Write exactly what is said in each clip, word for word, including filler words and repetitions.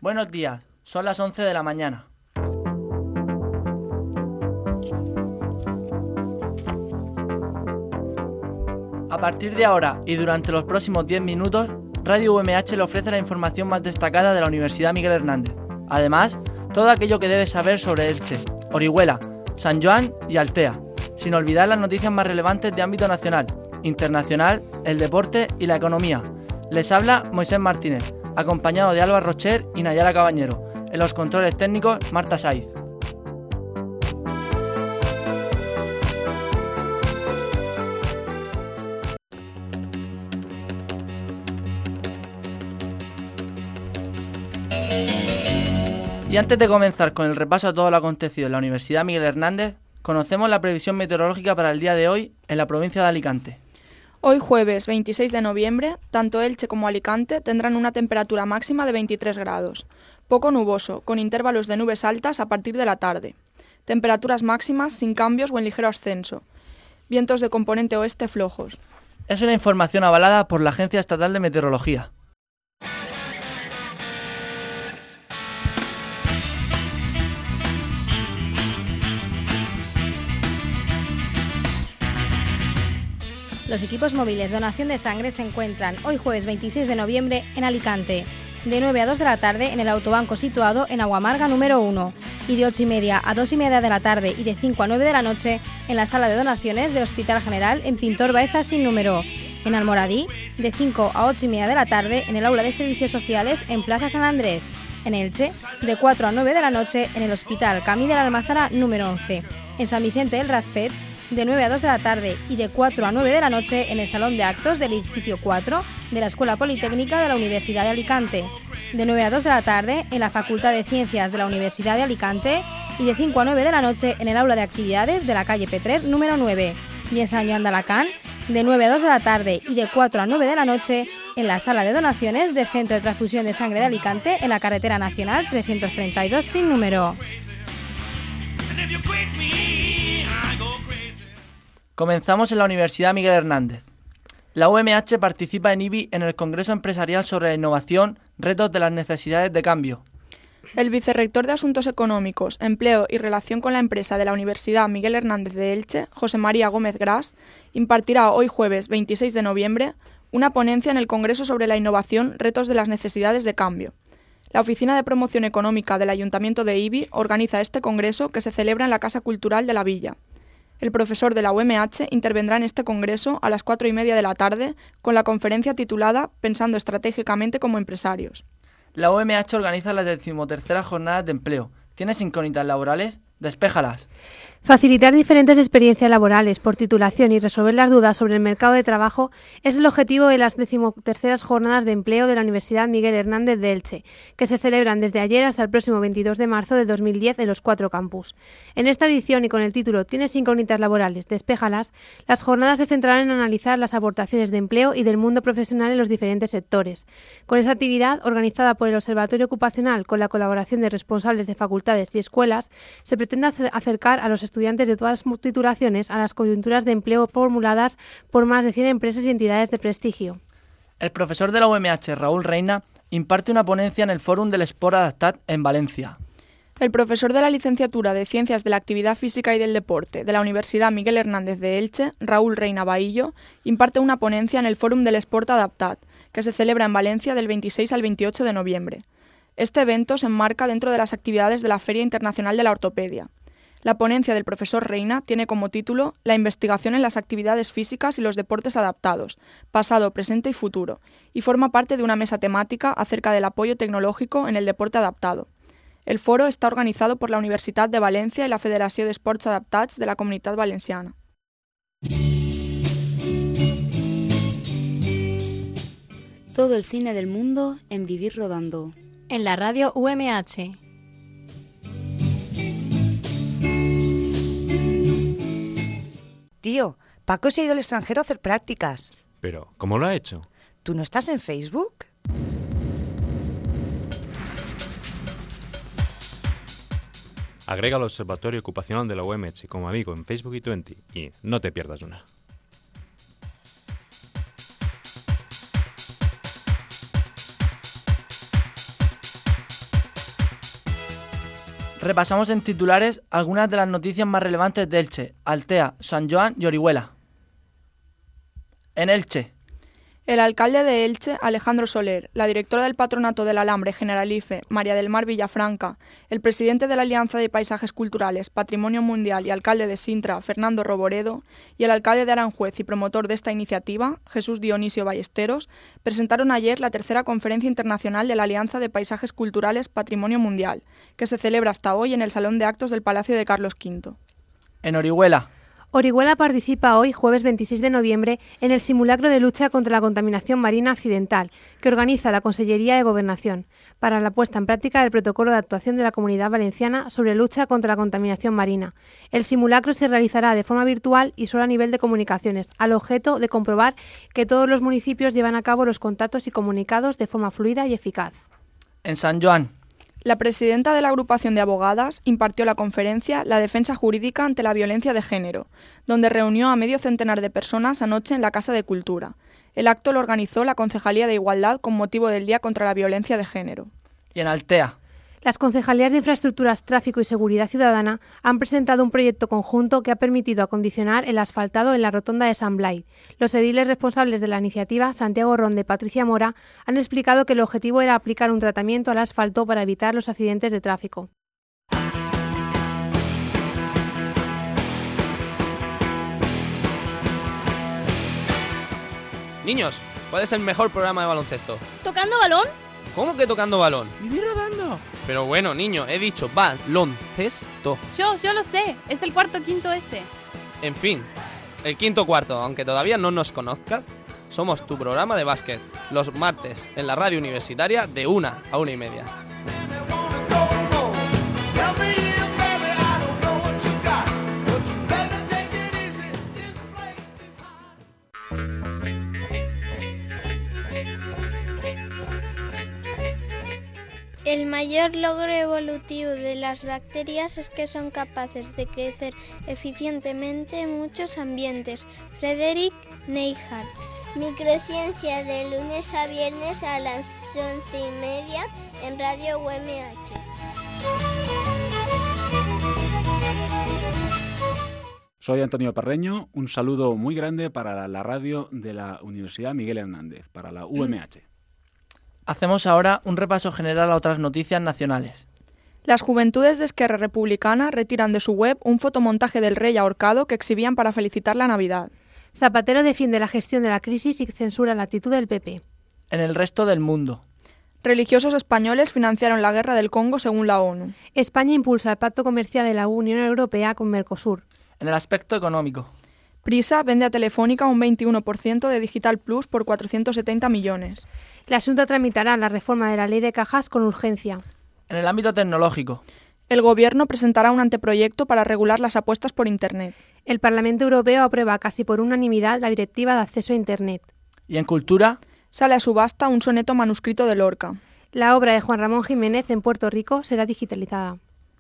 Buenos días, son las once de la mañana. A partir de ahora y durante los próximos diez minutos, Radio U M H le ofrece la información más destacada de la Universidad Miguel Hernández. Además, todo aquello que debes saber sobre Elche, Orihuela, San Joan y Altea, sin olvidar las noticias más relevantes de ámbito nacional, internacional, el deporte y la economía. Les habla Moisés Martínez, acompañado de Alba Rocher y Nayara Cabañero. En los controles técnicos, Marta Saiz. Y antes de comenzar con el repaso a todo lo acontecido en la Universidad Miguel Hernández, conocemos la previsión meteorológica para el día de hoy en la provincia de Alicante. Hoy jueves veintiséis de noviembre, tanto Elche como Alicante tendrán una temperatura máxima de veintitrés grados, poco nuboso, con intervalos de nubes altas a partir de la tarde. Temperaturas máximas sin cambios o en ligero ascenso. Vientos de componente oeste flojos. Es una información avalada por la Agencia Estatal de Meteorología. Los equipos móviles de donación de sangre se encuentran hoy jueves veintiséis de noviembre en Alicante, de nueve a dos de la tarde en el autobanco situado en Aguamarga número uno y de ocho y media a dos y media de la tarde y de cinco a nueve de la noche en la sala de donaciones del Hospital General en Pintor Baeza sin número. En Almoradí, de cinco a ocho y media de la tarde en el aula de servicios sociales en Plaza San Andrés. En Elche, de cuatro a nueve de la noche en el Hospital Camí de la Almazara número once. En San Vicente del Raspech, de nueve a dos de la tarde y de cuatro a nueve de la noche en el Salón de Actos del edificio cuatro de la Escuela Politécnica de la Universidad de Alicante. De nueve a dos de la tarde en la Facultad de Ciencias de la Universidad de Alicante y de cinco a nueve de la noche en el aula de actividades de la calle Petrer número nueve. Y en San Joan de Alacant, de nueve a dos de la tarde y de cuatro a nueve de la noche en la sala de donaciones del Centro de Transfusión de Sangre de Alicante en la carretera nacional trescientos treinta y dos sin número. Comenzamos en la Universidad Miguel Hernández. La U M H participa en I B I en el Congreso Empresarial sobre la Innovación, Retos de las Necesidades de Cambio. El vicerrector de Asuntos Económicos, Empleo y Relación con la Empresa de la Universidad Miguel Hernández de Elche, José María Gómez Gras, impartirá hoy jueves veintiséis de noviembre una ponencia en el Congreso sobre la Innovación, Retos de las Necesidades de Cambio. La Oficina de Promoción Económica del Ayuntamiento de I B I organiza este congreso que se celebra en la Casa Cultural de la Villa. El profesor de la U M H intervendrá en este congreso a las cuatro y media de la tarde con la conferencia titulada Pensando estratégicamente como empresarios. La U M H organiza las decimoterceras jornadas de empleo. ¿Tienes incógnitas laborales? Despéjalas. Facilitar diferentes experiencias laborales por titulación y resolver las dudas sobre el mercado de trabajo es el objetivo de las decimoterceras jornadas de empleo de la Universidad Miguel Hernández de Elche, que se celebran desde ayer hasta el próximo veintidós de marzo de dos mil diez en los cuatro campus. En esta edición y con el título ¿Tienes incógnitas laborales? Despéjalas, las jornadas se centrarán en analizar las aportaciones de empleo y del mundo profesional en los diferentes sectores. Con esta actividad, organizada por el Observatorio Ocupacional con la colaboración de responsables de facultades y escuelas, se pretende acercar a los estudiantes de todas las titulaciones a las coyunturas de empleo formuladas por más de cien empresas y entidades de prestigio. El profesor de la U M H, Raúl Reina, imparte una ponencia en el Fórum del Sport Adaptat en Valencia. El profesor de la Licenciatura de Ciencias de la Actividad Física y del Deporte de la Universidad Miguel Hernández de Elche, Raúl Reina Bahillo, imparte una ponencia en el Fórum del Sport Adaptat, que se celebra en Valencia del veintiséis al veintiocho de noviembre. Este evento se enmarca dentro de las actividades de la Feria Internacional de la Ortopedia. La ponencia del profesor Reina tiene como título La investigación en las actividades físicas y los deportes adaptados, pasado, presente y futuro, y forma parte de una mesa temática acerca del apoyo tecnológico en el deporte adaptado. El foro está organizado por la Universitat de Valencia y la Federació d'Esports Adaptats de la Comunitat Valenciana. Todo el cine del mundo en Vivir Rodando. En la radio U M H. Tío, Paco se ha ido al extranjero a hacer prácticas. Pero, ¿cómo lo ha hecho? ¿Tú no estás en Facebook? Agrega al Observatorio Ocupacional de la U M H como amigo en Facebook y Twenty y no te pierdas una. Repasamos en titulares algunas de las noticias más relevantes de Elche, Altea, San Joan y Orihuela. En Elche. El alcalde de Elche, Alejandro Soler, la directora del Patronato del Alambre Generalife, María del Mar Villafranca, el presidente de la Alianza de Paisajes Culturales, Patrimonio Mundial y alcalde de Sintra, Fernando Roboredo, y el alcalde de Aranjuez y promotor de esta iniciativa, Jesús Dionisio Ballesteros, presentaron ayer la tercera Conferencia Internacional de la Alianza de Paisajes Culturales Patrimonio Mundial, que se celebra hasta hoy en el Salón de Actos del Palacio de Carlos quinto. En Orihuela. Orihuela participa hoy, jueves veintiséis de noviembre, en el simulacro de lucha contra la contaminación marina accidental que organiza la Consellería de Gobernación para la puesta en práctica del protocolo de actuación de la Comunidad Valenciana sobre lucha contra la contaminación marina. El simulacro se realizará de forma virtual y solo a nivel de comunicaciones, al objeto de comprobar que todos los municipios llevan a cabo los contactos y comunicados de forma fluida y eficaz. En San Joan. La presidenta de la agrupación de abogadas impartió la conferencia La defensa jurídica ante la violencia de género, donde reunió a medio centenar de personas anoche en la Casa de Cultura. El acto lo organizó la Concejalía de Igualdad con motivo del Día contra la Violencia de Género. Y en Altea. Las Concejalías de Infraestructuras, Tráfico y Seguridad Ciudadana han presentado un proyecto conjunto que ha permitido acondicionar el asfaltado en la rotonda de San Blai. Los ediles responsables de la iniciativa, Santiago Ronda y Patricia Mora, han explicado que el objetivo era aplicar un tratamiento al asfalto para evitar los accidentes de tráfico. Niños, ¿cuál es el mejor programa de baloncesto? ¿Tocando balón? ¿Cómo que tocando balón? ¡Vivir rodando! Pero bueno, niño, he dicho baloncesto. Yo, yo lo sé, es el cuarto quinto este. En fin, el quinto cuarto, aunque todavía no nos conozcas, somos tu programa de básquet, los martes, en la radio universitaria de una a una y media. El mayor logro evolutivo de las bacterias es que son capaces de crecer eficientemente en muchos ambientes. Frederick Neihart. Microciencia de lunes a viernes a las once y media en Radio U M H. Soy Antonio Parreño, un saludo muy grande para la radio de la Universidad Miguel Hernández, para la U M H. Hacemos ahora un repaso general a otras noticias nacionales. Las Juventudes de Esquerra Republicana retiran de su web un fotomontaje del rey ahorcado que exhibían para felicitar la Navidad. Zapatero defiende la gestión de la crisis y censura la actitud del P P. En el resto del mundo. Religiosos españoles financiaron la guerra del Congo según la ONU. España impulsa el pacto comercial de la Unión Europea con Mercosur. En el aspecto económico. Prisa vende a Telefónica un veintiuno por ciento de Digital Plus por cuatrocientos setenta millones. La Junta tramitará la reforma de la ley de cajas con urgencia. En el ámbito tecnológico. El Gobierno presentará un anteproyecto para regular las apuestas por Internet. El Parlamento Europeo aprueba casi por unanimidad la Directiva de Acceso a Internet. ¿Y en cultura? Sale a subasta un soneto manuscrito de Lorca. La obra de Juan Ramón Jiménez en Puerto Rico será digitalizada.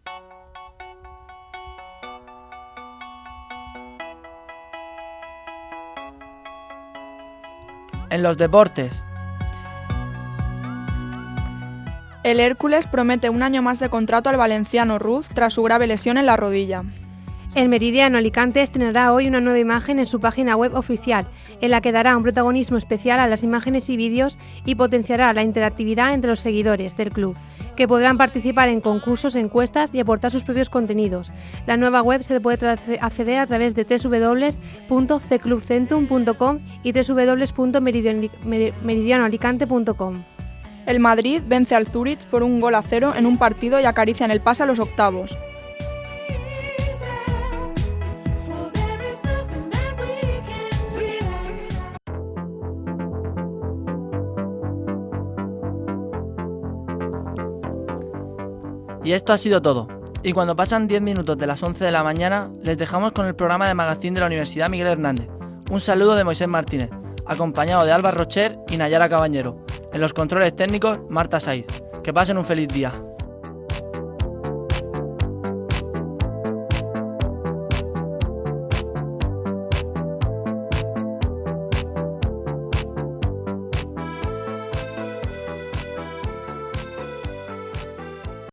En los deportes. El Hércules promete un año más de contrato al valenciano Ruz tras su grave lesión en la rodilla. El Meridiano Alicante estrenará hoy una nueva imagen en su página web oficial, en la que dará un protagonismo especial a las imágenes y vídeos y potenciará la interactividad entre los seguidores del club, que podrán participar en concursos, encuestas y aportar sus propios contenidos. La nueva web se puede acceder a través de doble u doble u doble u punto c club centum punto com y doble u doble u doble u punto meridiano alicante punto com. El Madrid vence al Zurich por un gol a cero en un partido y acaricia en el pase a los octavos. Y esto ha sido todo. Y cuando pasan diez minutos de las once de la mañana, les dejamos con el programa de Magazine de la Universidad Miguel Hernández. Un saludo de Moisés Martínez, acompañado de Alba Rocher y Nayara Cabañero. En los controles técnicos, Marta Saiz. Que pasen un feliz día.